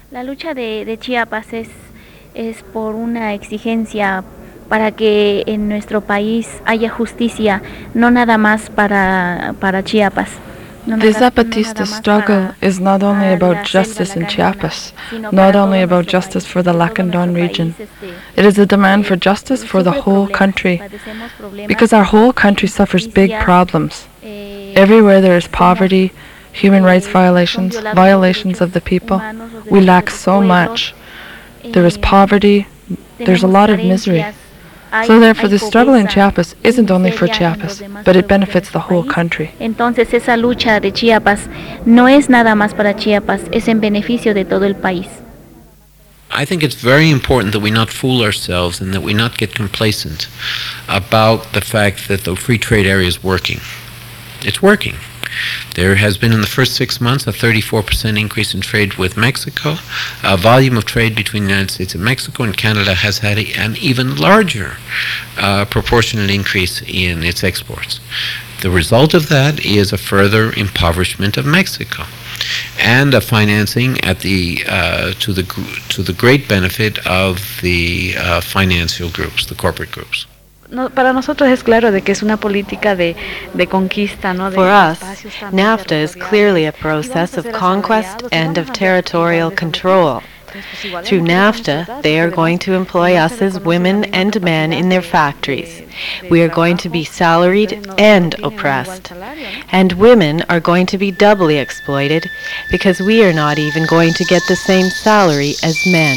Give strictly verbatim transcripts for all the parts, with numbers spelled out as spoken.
La lucha de, de Chiapas es, es por una exigencia para que en nuestro país haya justicia, no nada más para, para Chiapas. No The nada, no Zapatista nada más struggle para, is not only para about la justice selva in lacandona, Chiapas, sino not para only todo about nuestro justice país, for the porque todo Lacandon nuestro region. país este, It is a demand for eh, justice for the sufre whole problemas, country, padecemos problemas, because our whole country suffers big injusticia, problems. eh, Everywhere there is somos, poverty, human rights eh, son violations, violados los violations derechos of the people. humanos, los We derechos de lack los so pueblos, much. There is eh, poverty, there's a tenemos lot of misery. carencias, hay, So therefore hay the struggle in pobreza, Chiapas hay isn't only for miseria en los Chiapas, demás but it pueblos de benefits the nuestro whole país. country. Entonces esa lucha de Chiapas no es nada más para Chiapas, es en beneficio de todo el país. I think it's very important that we not fool ourselves and that we not get complacent about the fact that the free trade area is working. It's working. There has been in the first six months a thirty-four percent increase in trade with Mexico. Uh, volume of trade between the United States and Mexico, and Canada has had a, an even larger uh, proportionate increase in its exports. The result of that is a further impoverishment of Mexico, and a financing at the uh, to the to the great benefit of the uh, financial groups, the corporate groups. No, para nosotros es claro de que es una política de, de conquista, ¿no? De For us, espacios también NAFTA is clearly a process of conquest and of territorial control. Through NAFTA, they are going to employ us as women and men in their factories. We are going to be salaried and oppressed. And women are going to be doubly exploited because we are not even going to get the same salary as men.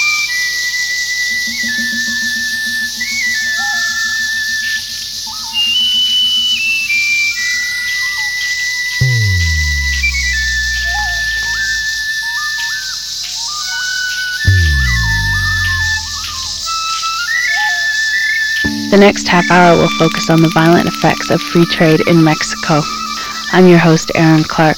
The next half hour will focus on the violent effects of free trade in Mexico. I'm your host, Aaron Clark.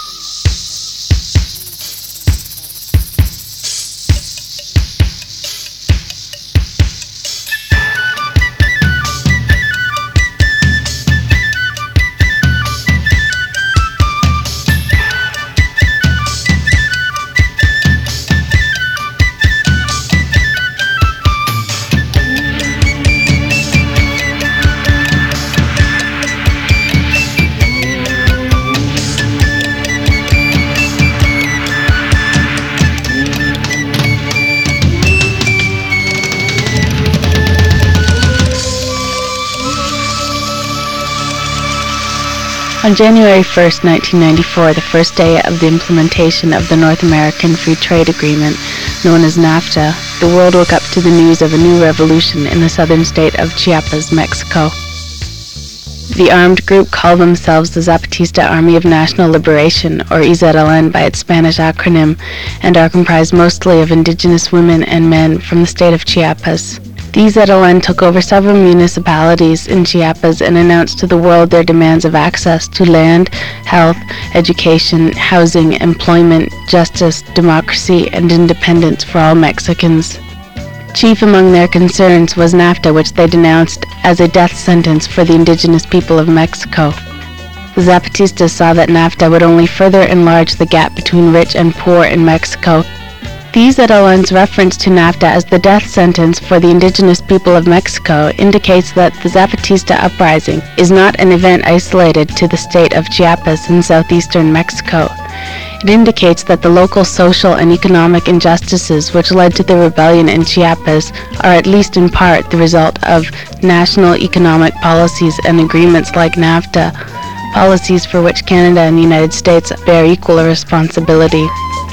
On January first, nineteen ninety-four, the first day of the implementation of the North American Free Trade Agreement, known as NAFTA, the world woke up to the news of a new revolution in the southern state of Chiapas, Mexico. The armed group called themselves the Zapatista Army of National Liberation, or E Z L N by its Spanish acronym, and are comprised mostly of indigenous women and men from the state of Chiapas. The E Z L N took over several municipalities in Chiapas and announced to the world their demands of access to land, health, education, housing, employment, justice, democracy, and independence for all Mexicans. Chief among their concerns was NAFTA, which they denounced as a death sentence for the indigenous people of Mexico. The Zapatistas saw that NAFTA would only further enlarge the gap between rich and poor in Mexico. The E Z L N's reference to NAFTA as the death sentence for the indigenous people of Mexico indicates that the Zapatista uprising is not an event isolated to the state of Chiapas in southeastern Mexico. It indicates that the local social and economic injustices which led to the rebellion in Chiapas are at least in part the result of national economic policies and agreements like NAFTA, policies for which Canada and the United States bear equal responsibility.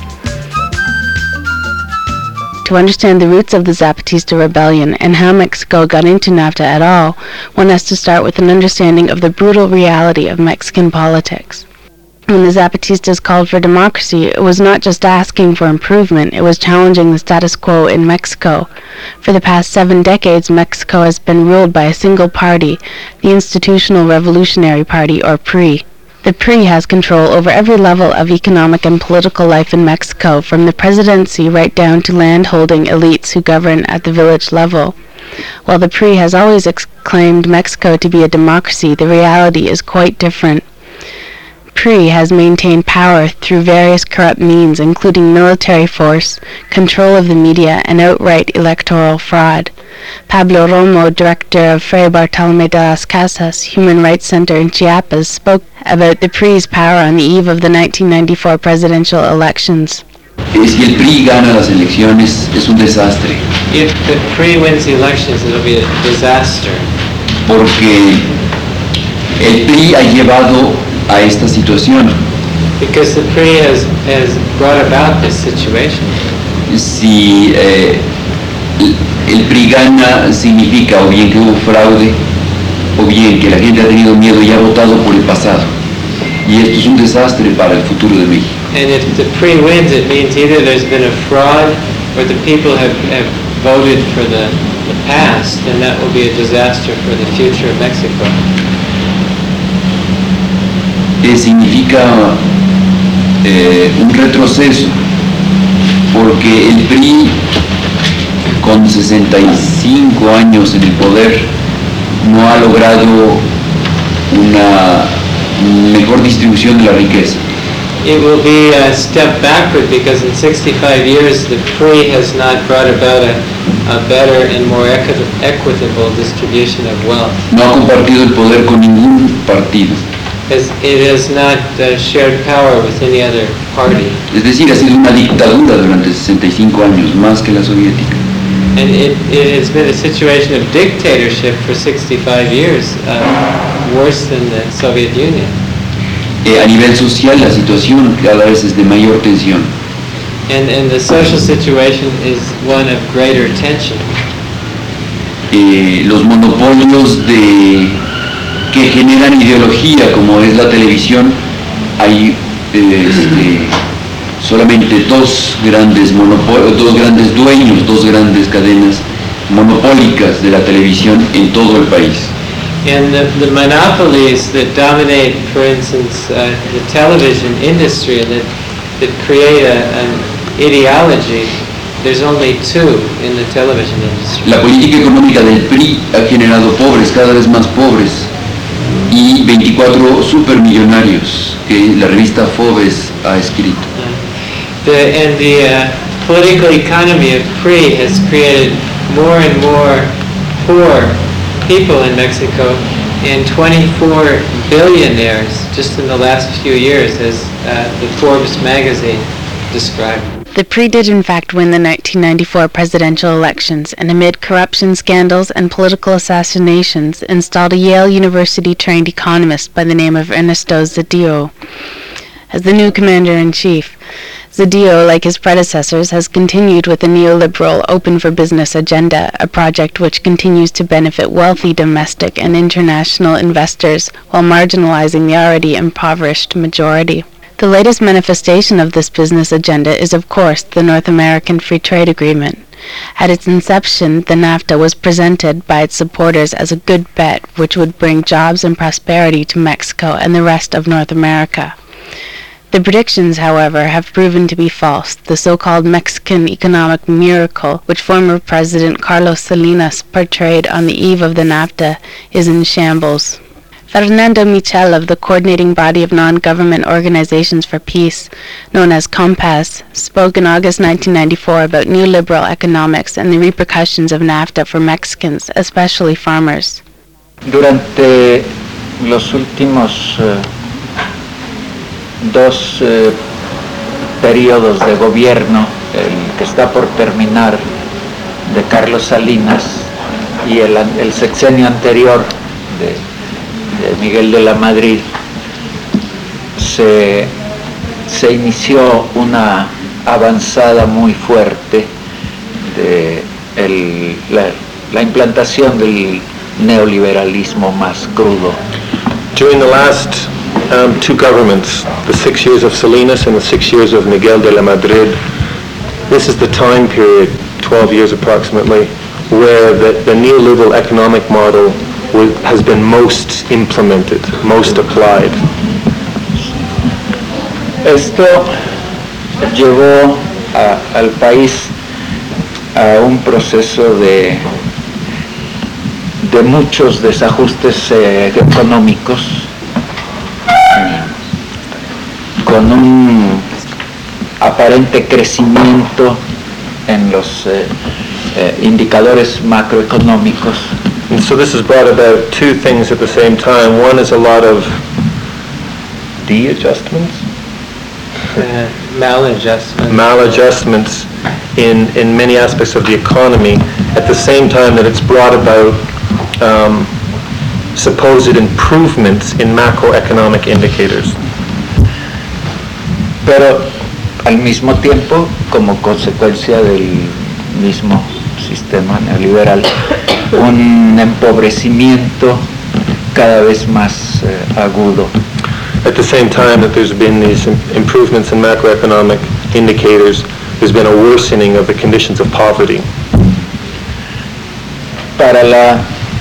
To understand the roots of the Zapatista rebellion and how Mexico got into NAFTA at all, one has to start with an understanding of the brutal reality of Mexican politics. When the Zapatistas called for democracy, it was not just asking for improvement, it was challenging the status quo in Mexico. For the past seven decades, Mexico has been ruled by a single party, the Institutional Revolutionary Party, or P R I. The P R I has control over every level of economic and political life in Mexico, from the presidency right down to land-holding elites who govern at the village level. While the P R I has always exclaimed Mexico to be a democracy, the reality is quite different. P P R I has maintained power through various corrupt means, including military force, control of the media, and outright electoral fraud. Pablo Romo, director of Fray Bartolomé de las Casas Human Rights Center in Chiapas, spoke about the P R I's power on the eve of the nineteen ninety-four presidential elections. Si el P R I gana las elecciones, es un desastre. If the P R I wins the elections, it'll be a disaster. Porque el P R I ha llevado a esta situación. Because the P R I has, has brought about this situation. Si eh, el P R I gana, significa o bien que hubo fraude, o bien que la gente ha tenido miedo y ha votado por el pasado. Y esto es un desastre para el futuro de México. And if the P R I wins, it means either there's been a fraud or the people have, have voted for the, the past, and that will be a disaster for the future of Mexico. Eh, significa eh, un retroceso, porque el P R I, con sesenta y cinco años en el poder, no ha logrado una mejor distribución de la riqueza. It will be a step backward because in sixty-five years the P R I has not brought about a, a better and more equi- equitable distribution of wealth. No ha compartido el poder con ningún partido. As it has not uh, shared power with any other party. Es decir, ha sido una dictadura durante sesenta y cinco años, más que la soviética. And it, it has been a situation of dictatorship for sixty-five years, uh, worse than the Soviet Union. Eh, a nivel social, la situación cada vez es de mayor tensión. And, and the social situation is one of greater tension. Eh, los monopolios de, que generan ideología, como es la televisión, hay eh, este, solamente dos grandes monopol- dos grandes dueños, dos grandes cadenas monopólicas de la televisión en todo el país. And the, the monopolies that dominate, for instance, uh, the television industry and that, that create a, an ideology, there's only two in the television industry. La política económica del P R I ha generado pobres, cada vez más pobres, y veinticuatro supermillonarios que la revista Forbes ha escrito. Uh, the, and the uh, political economy of P R I has created more and more poor people in Mexico, and twenty-four billionaires just in the last few years, as uh, the Forbes magazine described. The P R I did in fact win the nineteen ninety-four presidential elections, and amid corruption scandals and political assassinations, installed a Yale University-trained economist by the name of Ernesto Zedillo as the new commander-in-chief. Zedillo, like his predecessors, has continued with the neoliberal open-for-business agenda, a project which continues to benefit wealthy domestic and international investors while marginalizing the already impoverished majority. The latest manifestation of this business agenda is, of course, the North American Free Trade Agreement. At its inception, the NAFTA was presented by its supporters as a good bet which would bring jobs and prosperity to Mexico and the rest of North America. The predictions, however, have proven to be false. The so-called Mexican economic miracle, which former President Carlos Salinas portrayed on the eve of the NAFTA, is in shambles. Fernando Michel of the coordinating body of non-government organizations for peace, known as COMPAS, spoke in August nineteen ninety-four about neoliberal economics and the repercussions of NAFTA for Mexicans, especially farmers. Durante los últimos uh, dos eh, periodos de gobierno, el que está por terminar de Carlos Salinas y el, el sexenio anterior de, de Miguel de la Madrid, se, se inició una avanzada muy fuerte de el, la, la implantación del neoliberalismo más crudo. During the last Um, two governments, the six years of Salinas and the six years of Miguel de la Madrid, this is the time period, twelve years approximately, where the, the neoliberal economic model was, has been most implemented, most applied. Esto llevó a, al país a un proceso de, de muchos desajustes eh, económicos, con un aparente crecimiento en los eh, eh, indicadores macroeconómicos. And so this has brought about two things at the same time. One is a lot of de-adjustments? Uh, maladjustments. Maladjustments in, in many aspects of the economy, at the same time that it's brought about um, supposed improvements in macroeconomic indicators. Pero al mismo tiempo, como consecuencia del mismo sistema neoliberal, un empobrecimiento cada vez más eh, agudo. At the same time that there's been these im- improvements in macroeconomic indicators, there's been a worsening of the conditions of poverty. Para la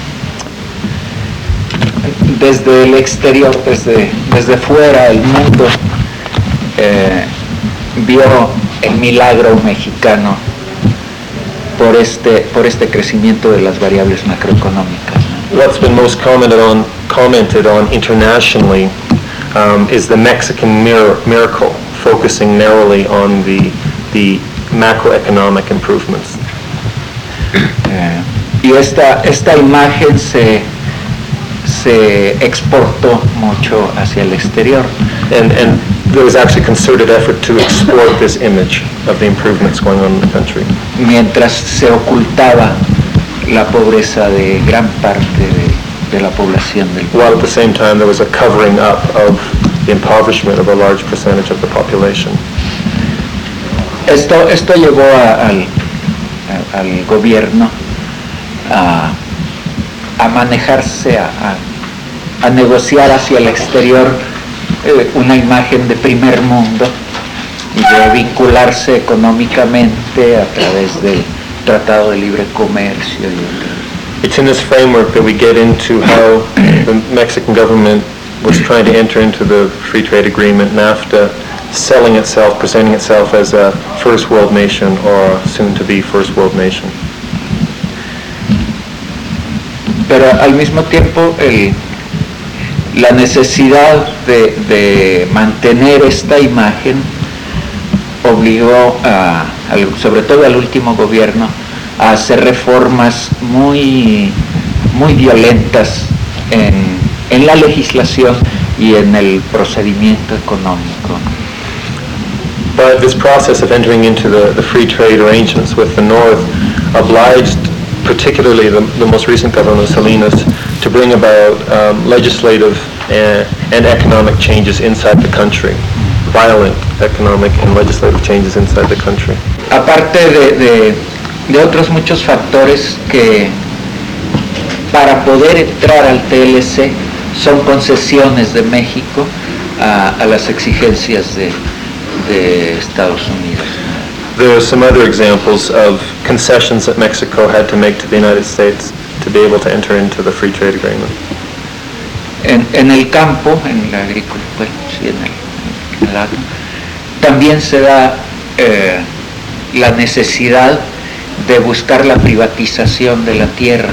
desde el exterior, desde, desde fuera el mundo eh, vio el milagro mexicano por este, por este crecimiento de las variables macroeconómicas. What's been most commented on, commented on internationally um, is the Mexican mir- miracle, focusing narrowly on the, the macroeconomic improvements. Eh, y esta, esta imagen se, se exportó mucho hacia el exterior. And, and there was actually concerted effort to export this image of the improvements going on in the country. Mientras se ocultaba la pobreza de gran parte de, de la población del país. While at the same time there was a covering up of the impoverishment of a large percentage of the population. Esto, esto llevó a, al, a, al gobierno a, a manejarse, a, a, a negociar hacia el exterior eh, una imagen de primer mundo y de vincularse económicamente a través del Tratado de Libre Comercio. It's in this framework that we get into how the Mexican government was trying to enter into the free trade agreement, NAFTA, selling itself, presenting itself as a first world nation or soon to be first world nation. Pero al mismo tiempo el, la necesidad de, de mantener esta imagen obligó a, al, sobre todo al último gobierno a hacer reformas muy, muy violentas en, en la legislación y en el procedimiento económico. But this process of entering into the, the free trade arrangements with the North obliged particularly the, the most recent government of Salinas to bring about um, legislative and, and economic changes inside the country. Violent economic and legislative changes inside the country. Aparte de, de, de otros muchos factores que para poder entrar al T L C son concesiones de México a, a las exigencias de, de Estados Unidos. There are some other examples of concessions that Mexico had to make to the United States to be able to enter into the free trade agreement. En, en el campo, en la agricultura, sí, en el también se da eh, la necesidad de buscar la privatización de la tierra.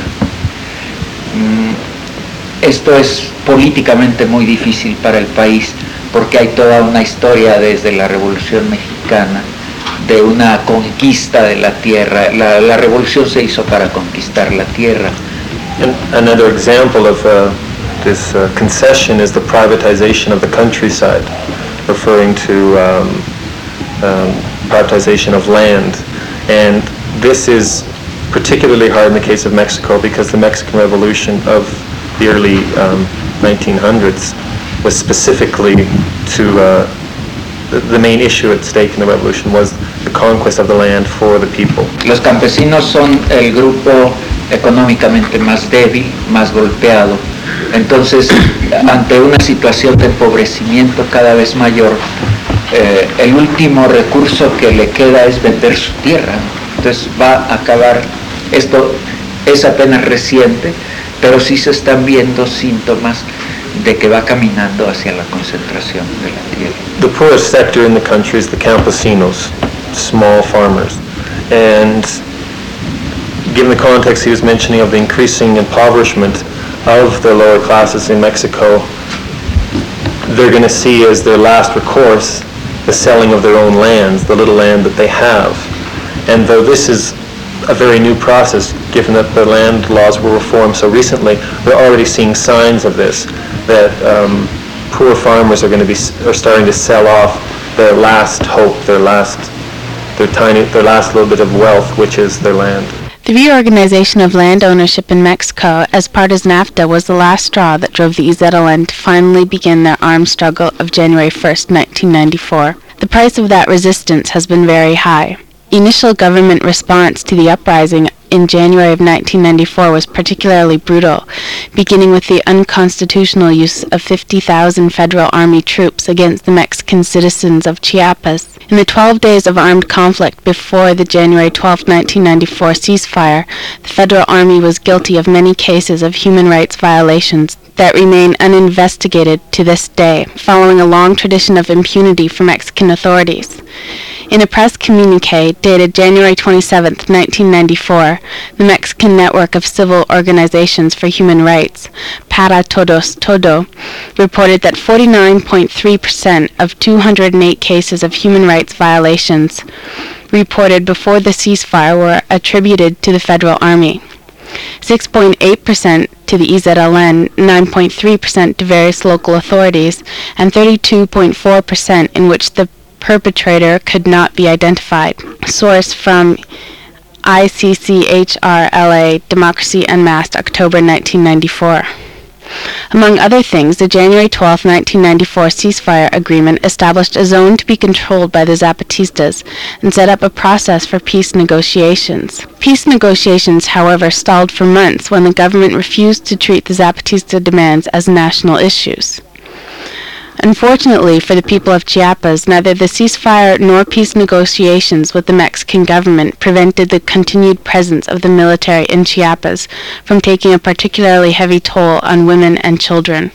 Mm, esto es políticamente muy difícil para el país porque hay toda una historia desde la Revolución Mexicana de una conquista de la tierra. La, la revolución se hizo para conquistar la tierra. And another example of uh, this uh, concession is the privatization of the countryside, referring to um, um, privatization of land. And this is particularly hard in the case of Mexico because the Mexican Revolution of the early um, nineteen hundreds was specifically to, uh, the, the main issue at stake in the revolution was the conquest of the land for the people. Los campesinos son el grupo económicamente más débil, más golpeado. Entonces, ante una situación de empobrecimiento cada vez mayor, eh, el último recurso que le queda es vender su tierra. Entonces va a acabar, esto es apenas reciente, pero sí se están viendo síntomas de que va caminando hacia la concentración de la tierra. The poorest sector in the country is the campesinos, small farmers. And given the context he was mentioning of the increasing impoverishment of the lower classes in Mexico, they're going to see as their last recourse the selling of their own lands, the little land that they have. And though this is a very new process, given that the land laws were reformed so recently, we're already seeing signs of this, that um, poor farmers are going to be are starting to sell off their last hope, their last, their tiny, their last little bit of wealth, which is their land. The reorganization of land ownership in Mexico as part of NAFTA was the last straw that drove the E Z L N to finally begin their armed struggle of January first, nineteen ninety-four. The price of that resistance has been very high. Initial government response to the uprising in January of nineteen ninety-four was particularly brutal, beginning with the unconstitutional use of fifty thousand federal army troops against the Mexican citizens of Chiapas. In the twelve days of armed conflict before the January twelfth, nineteen ninety-four ceasefire, the federal army was guilty of many cases of human rights violations that remain uninvestigated to this day, following a long tradition of impunity for Mexican authorities. In a press communique dated January twenty-seventh, nineteen ninety-four, the Mexican Network of Civil Organizations for Human Rights, Para Todos Todo, reported that forty-nine point three percent of two hundred eight cases of human rights violations reported before the ceasefire were attributed to the federal army, six point eight percent to the E Z L N, nine point three percent to various local authorities, and thirty-two point four percent in which the perpetrator could not be identified. Source from I C C H R L A, Democracy Unmasked, October nineteen ninety-four. Among other things, the January twelfth, nineteen ninety-four ceasefire agreement established a zone to be controlled by the Zapatistas and set up a process for peace negotiations. Peace negotiations, however, stalled for months when the government refused to treat the Zapatista demands as national issues. Unfortunately for the people of Chiapas, neither the ceasefire nor peace negotiations with the Mexican government prevented the continued presence of the military in Chiapas from taking a particularly heavy toll on women and children.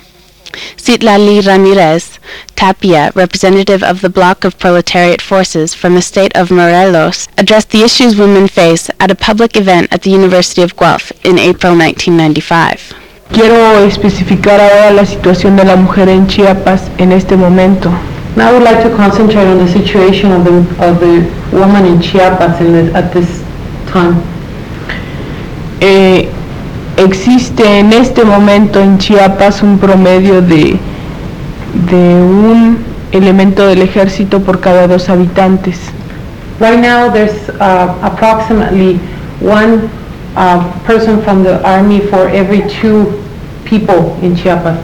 Citlali Ramirez Tapia, representative of the Bloc of Proletariat Forces from the state of Morelos, addressed the issues women face at a public event at the University of Guelph in April nineteen ninety-five. Quiero especificar ahora la situación de la mujer en Chiapas en este momento. Now I would like to concentrate on the situation of the, of the woman in Chiapas in this, at this time. Eh, existe en este momento en Chiapas un promedio de, de un elemento del ejército por cada dos habitantes. Right now there's uh, approximately one Uh, person from the army for every two people in Chiapas.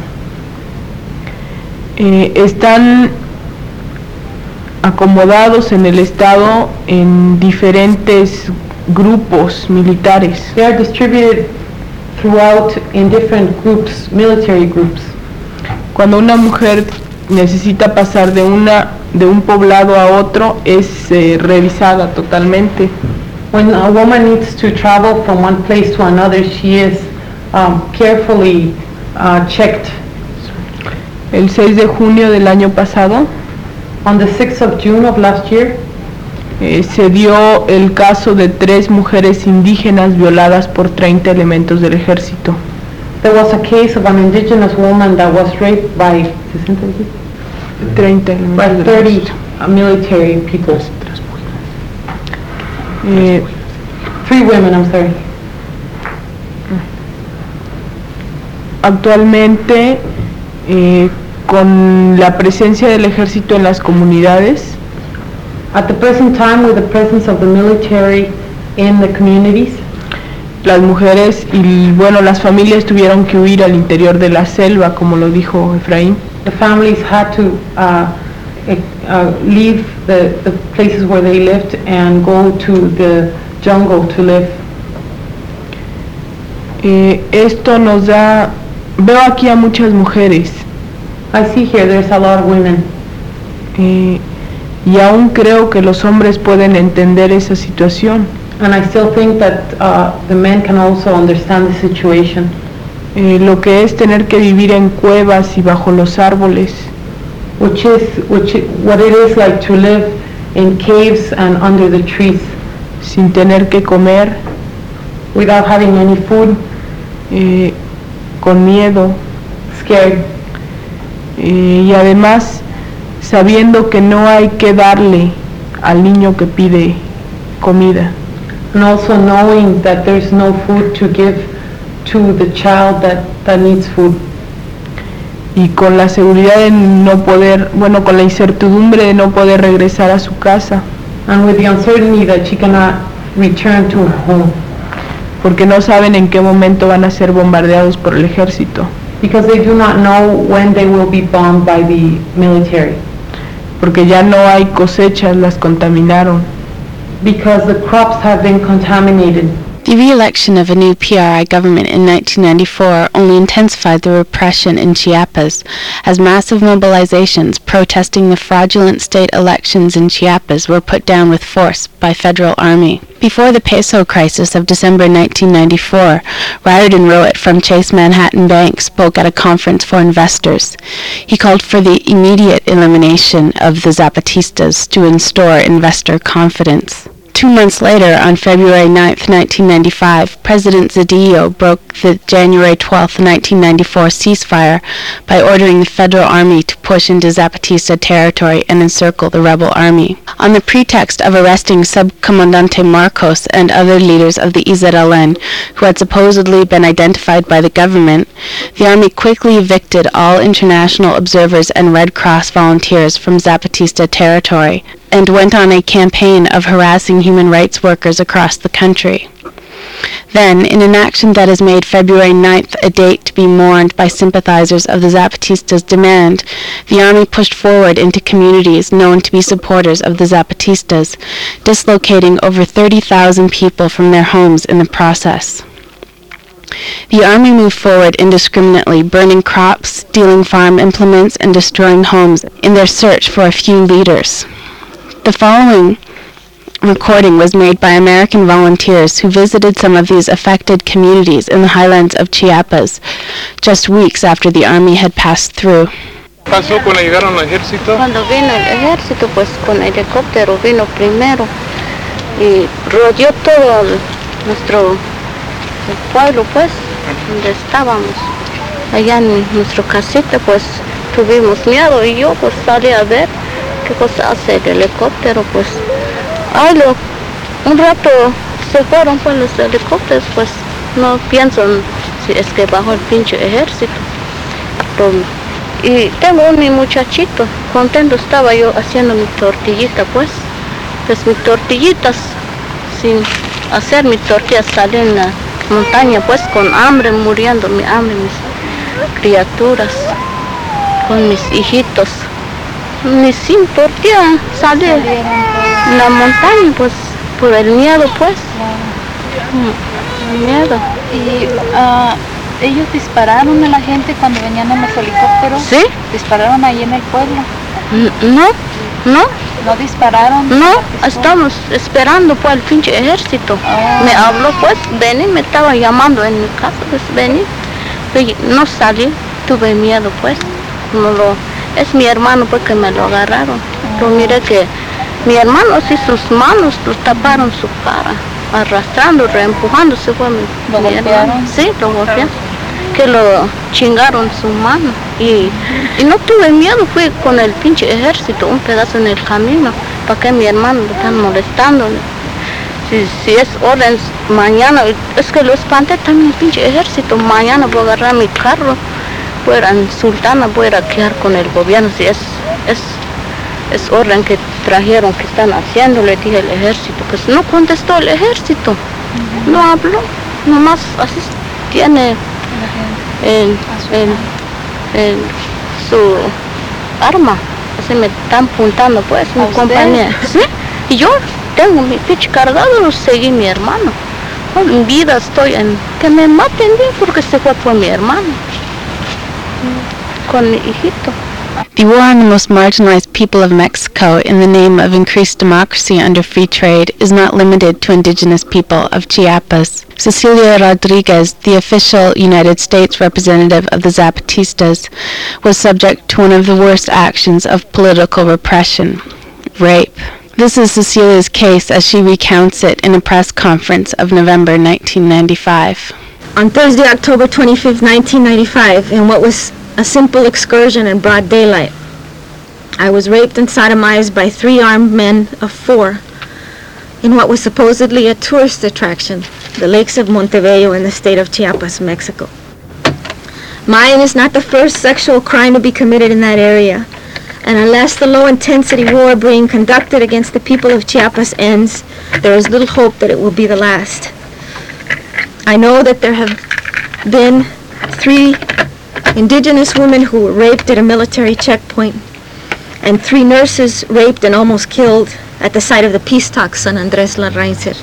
Eh, están acomodados en el estado en diferentes grupos militares. They are distributed throughout in different groups, military groups. Cuando una mujer necesita pasar de una de un poblado a otro, es eh, revisada totalmente. When a woman needs to travel from one place to another, she is um, carefully uh, checked. El seis de junio del año pasado, on the sixth of June of last year, eh, se dio el caso de tres mujeres indígenas violadas por treinta elementos del ejército. There was a case of an indigenous woman that was raped by treinta by thirty uh, military people. Eh, Three women, I'm sorry. Actualmente, eh, con la presencia del ejército en las comunidades, at the present time, with the presence of the military in the communities, las mujeres y bueno las familias tuvieron que huir al interior de la selva, como lo dijo Efraín. The families had to uh, Uh, leave the, the places where they lived and go to the jungle to live. Eh, esto nos da, veo aquí a muchas mujeres. I see here there's a lot of women. Eh, y aún creo que los hombres pueden entender esa situación. And I still think that uh, the men can also understand the situation. Eh, lo que es tener que vivir en cuevas y bajo los árboles. Which is which what it is like to live in caves and under the trees, sin tener que comer, without having any food, eh, con miedo, scared. Eh, y además sabiendo que no hay que darle al niño que pide comida. And also knowing that there's no food to give to the child that, that needs food. Y con la seguridad de no poder, bueno, con la incertidumbre de no poder regresar a su casa. And with the uncertainty that she cannot return to her home. Porque no saben en qué momento van a ser bombardeados por el ejército. Because they do not know when they will be bombed by the military. Porque ya no hay cosechas, las contaminaron. Because the crops have been contaminated. The re-election of a new P R I government in nineteen ninety-four only intensified the repression in Chiapas, as massive mobilizations protesting the fraudulent state elections in Chiapas were put down with force by federal army. Before the peso crisis of December nineteen ninety-four, Riordan Rowett from Chase Manhattan Bank spoke at a conference for investors. He called for the immediate elimination of the Zapatistas to restore investor confidence. Two months later, on February ninth, nineteen ninety-five, President Zedillo broke the January twelfth, nineteen ninety-four ceasefire by ordering the federal army to push into Zapatista territory and encircle the rebel army. On the pretext of arresting Subcomandante Marcos and other leaders of the I Z L N, who had supposedly been identified by the government, the army quickly evicted all international observers and Red Cross volunteers from Zapatista territory, and went on a campaign of harassing human rights workers across the country. Then, in an action that has made February ninth a date to be mourned by sympathizers of the Zapatistas' demand, the army pushed forward into communities known to be supporters of the Zapatistas, dislocating over thirty thousand people from their homes in the process. The army moved forward indiscriminately, burning crops, stealing farm implements, and destroying homes in their search for a few leaders. The following recording was made by American volunteers who visited some of these affected communities in the highlands of Chiapas just weeks after the army had passed through. ¿Pasó cuando llegaron al ejército? Cuando vino el ejército, pues con helicóptero vino primero y rodeó todo el, nuestro el pueblo, pues, donde estábamos. Allá en nuestra casita, pues, tuvimos miedo y yo, pues, salí a ver qué cosa hace el helicóptero, pues. Ay, lo, un rato se fueron pues los helicópteros, pues no piensan si es que bajo el pinche ejército. Pero, y tengo un mi muchachito, contento estaba yo haciendo mi tortillita, pues. Pues mis tortillitas, sin hacer mis tortillas, salí en la montaña, pues con hambre, muriendo mi hambre, mis criaturas, con mis hijitos. Ni sin tortilla salí en la montaña, pues, por el miedo, pues. El miedo. ¿Y uh, ellos dispararon a la gente cuando venían en los helicópteros? Sí. ¿Dispararon ahí en el pueblo? No, no. ¿No dispararon? No, estamos esperando pues el pinche ejército. Oh. Me habló, pues, vení, me estaba llamando en mi casa, pues, vení. Y no salí, tuve miedo, pues. No lo... Es mi hermano pues que me lo agarraron. Uh-huh. Pero mire que mi hermano sí sus manos lo taparon su cara, arrastrando, reempujando, se fue mi, ¿Lo mi hermano. Sí, lo golpearon. Que lo chingaron su mano. Y, y no tuve miedo, fui con el pinche ejército, un pedazo en el camino, para que mi hermano lo están molestando. Si, si es orden mañana, es que lo espanté también el pinche ejército, mañana voy a agarrar mi carro. Fuera en Sultana, voy a quedar con el gobierno, si es, es, es orden que trajeron, que están haciendo, le dije al ejército, pues no contestó el ejército, uh-huh. No habló, nomás así tiene el, el, el, su arma, así me están apuntando pues, mi compañera, ¿sí? Y yo tengo mi pinche cargado, lo seguí mi hermano, en vida estoy en, que me maten bien porque se fue por mi hermano. Con mi hijito. The war on the most marginalized people of Mexico in the name of increased democracy under free trade is not limited to indigenous people of Chiapas. Cecilia Rodriguez, the official United States representative of the Zapatistas, was subject to one of the worst actions of political repression, rape. This is Cecilia's case as she recounts it in a press conference of November nineteen ninety-five. On Thursday, October twenty-fifth, nineteen ninety-five, in what was a simple excursion in broad daylight. I was raped and sodomized by three armed men of four in what was supposedly a tourist attraction, the lakes of Montebello in the state of Chiapas, Mexico. Mine is not the first sexual crime to be committed in that area, and unless the low-intensity war being conducted against the people of Chiapas ends, there is little hope that it will be the last. I know that there have been three indigenous women who were raped at a military checkpoint, and three nurses raped and almost killed at the site of the peace talks San Andres Larraincer.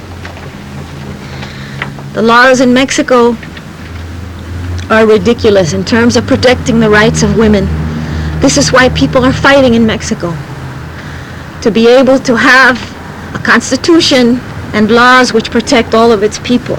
The laws in Mexico are ridiculous in terms of protecting the rights of women. This is why people are fighting in Mexico, to be able to have a constitution and laws which protect all of its people.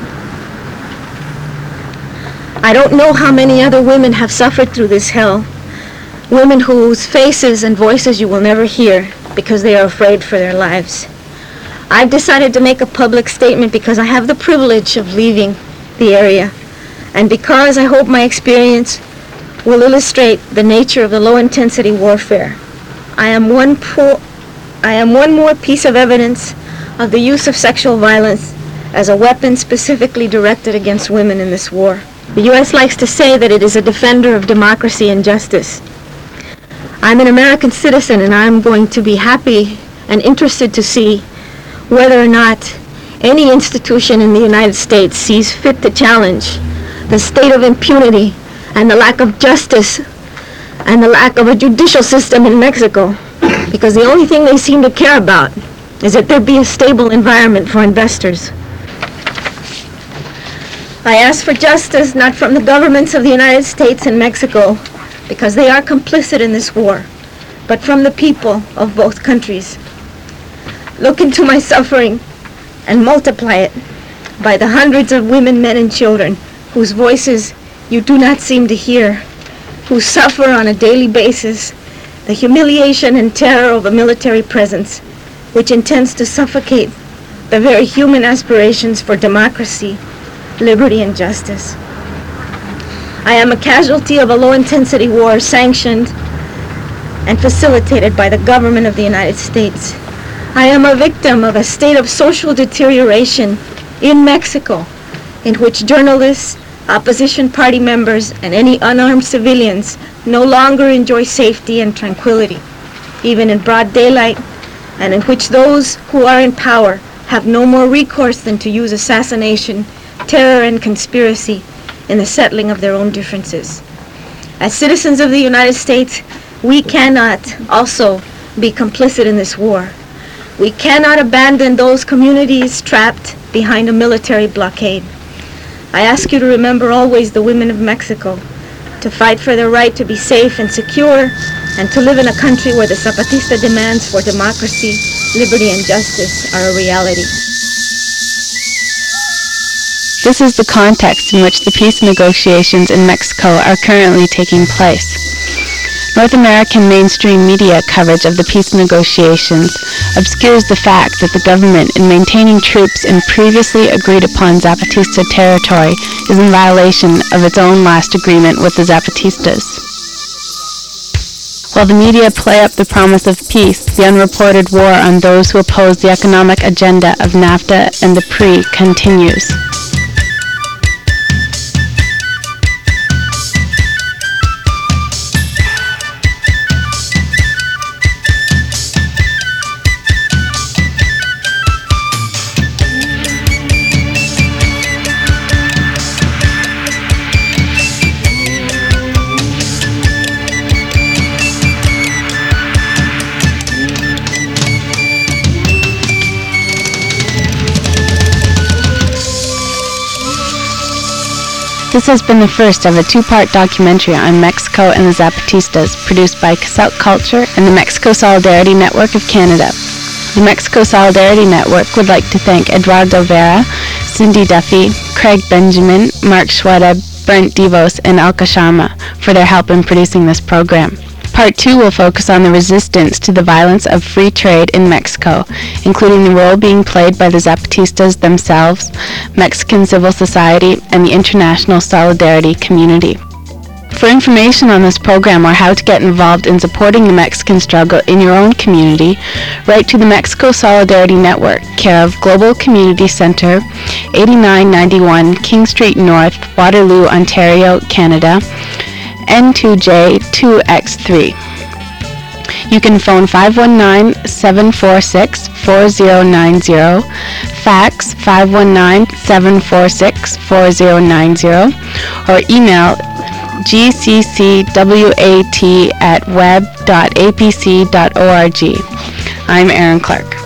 I don't know how many other women have suffered through this hell, women whose faces and voices you will never hear because they are afraid for their lives. I've decided to make a public statement because I have the privilege of leaving the area, and because I hope my experience will illustrate the nature of the low-intensity warfare. I am one po- I am one more piece of evidence of the use of sexual violence as a weapon specifically directed against women in this war. The U S likes to say that it is a defender of democracy and justice. I'm an American citizen, and I'm going to be happy and interested to see whether or not any institution in the United States sees fit to challenge the state of impunity and the lack of justice and the lack of a judicial system in Mexico, because the only thing they seem to care about is that there be a stable environment for investors. I ask for justice not from the governments of the United States and Mexico, because they are complicit in this war, but from the people of both countries. Look into my suffering and multiply it by the hundreds of women, men, and children whose voices you do not seem to hear, who suffer on a daily basis the humiliation and terror of a military presence which intends to suffocate the very human aspirations for democracy, liberty, and justice. I am a casualty of a low-intensity war sanctioned and facilitated by the government of the United States. I am a victim of a state of social deterioration in Mexico, in which journalists, opposition party members, and any unarmed civilians no longer enjoy safety and tranquility, even in broad daylight, and in which those who are in power have no more recourse than to use assassination, terror, and conspiracy in the settling of their own differences. As citizens of the United States, we cannot also be complicit in this war. We cannot abandon those communities trapped behind a military blockade. I ask you to remember always the women of Mexico, to fight for their right to be safe and secure, and to live in a country where the Zapatista demands for democracy, liberty, and justice are a reality. This is the context in which the peace negotiations in Mexico are currently taking place. North American mainstream media coverage of the peace negotiations obscures the fact that the government, in maintaining troops in previously agreed upon Zapatista territory, is in violation of its own last agreement with the Zapatistas. While the media play up the promise of peace, the unreported war on those who oppose the economic agenda of NAFTA and the P R I continues. This has been the first of a two-part documentary on Mexico and the Zapatistas, produced by Cassette Culture and the Mexico Solidarity Network of Canada. The Mexico Solidarity Network would like to thank Eduardo Vera, Cindy Duffy, Craig Benjamin, Mark Schweda, Brent Devos, and Alka Sharma for their help in producing this program. Part two will focus on the resistance to the violence of free trade in Mexico, including the role being played by the Zapatistas themselves, Mexican civil society, and the international solidarity community. For information on this program or how to get involved in supporting the Mexican struggle in your own community, write to the Mexico Solidarity Network, care of Global Community Center, eighty-nine ninety-one King Street North, Waterloo, Ontario, Canada, N two J two X three. You can phone five one nine, seven four six, four zero nine zero, fax five one nine, seven four six, four zero nine zero, or email g c c wat at web dot a p c dot org. I'm Erin Clark.